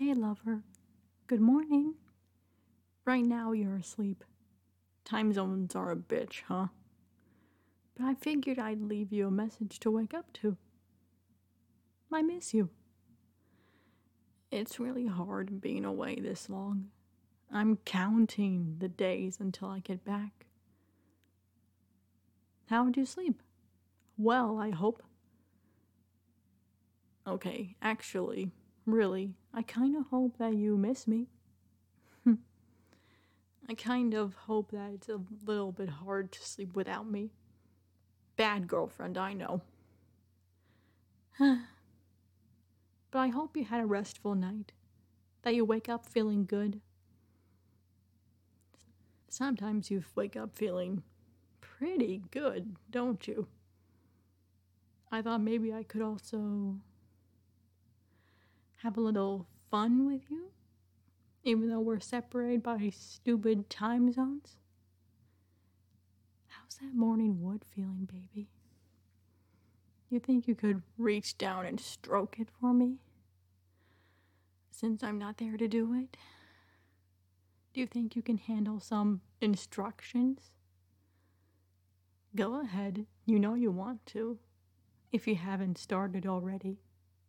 Hey, lover. Good morning. Right now you're asleep. Time zones are a bitch, huh? But I figured I'd leave you a message to wake up to. I miss you. It's really hard being away this long. I'm counting the days until I get back. How'd you sleep? Well, I hope. Okay, actually, really, I kind of hope that you miss me. I kind of hope that it's a little bit hard to sleep without me. Bad girlfriend, I know. But I hope you had a restful night, that you wake up feeling good. Sometimes you wake up feeling pretty good, don't you? I thought maybe I could also have a little fun with you, even though we're separated by stupid time zones. How's that morning wood feeling, baby? You think you could reach down and stroke it for me? Since I'm not there to do it? Do you think you can handle some instructions? Go ahead, you know you want to, if you haven't started already.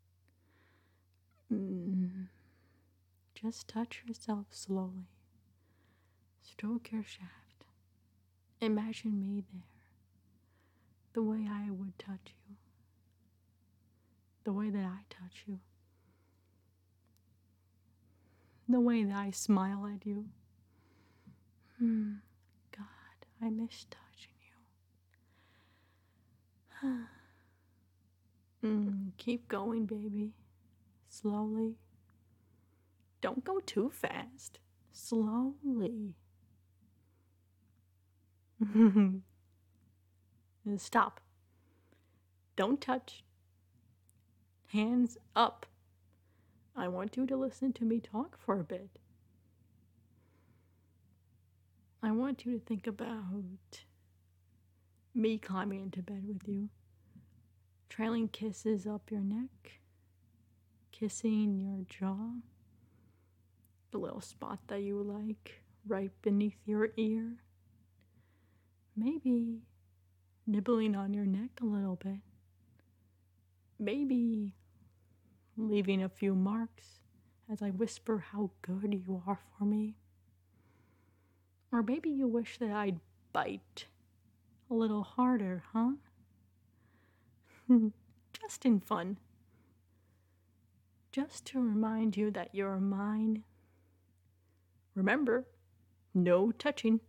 Just touch yourself slowly. Stroke your shaft. Imagine me there, the way I would touch you, the way that I touch you, the way that I smile at you. God, I miss touching you. Keep going, baby. Slowly. Don't go too fast. Slowly. Stop. Don't touch. Hands up. I want you to listen to me talk for a bit. I want you to think about me climbing into bed with you, trailing kisses up your neck, kissing your jaw, the little spot that you like right beneath your ear, maybe nibbling on your neck a little bit, maybe leaving a few marks as I whisper how good you are for me. Or maybe you wish that I'd bite a little harder, huh? Just in fun. Just to remind you that you're mine. Remember, no touching.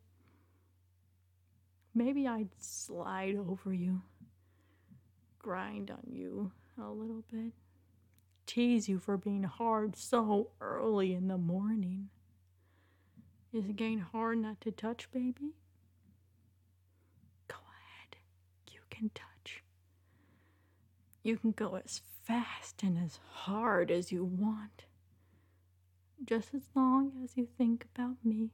Maybe I'd slide over you, grind on you a little bit, tease you for being hard so early in the morning. Is it getting hard not to touch, baby? Go ahead. You can touch. You can go as fast and as hard as you want. Just as long as you think about me.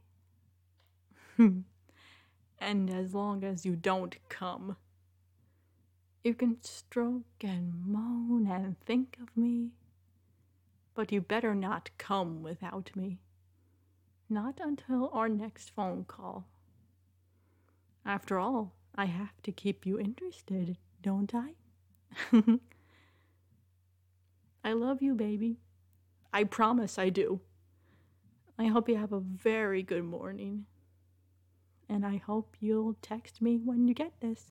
And as long as you don't come. You can stroke and moan and think of me. But you better not come without me. Not until our next phone call. After all, I have to keep you interested, don't I? I love you, baby. I promise I do. I hope you have a very good morning. And I hope you'll text me when you get this.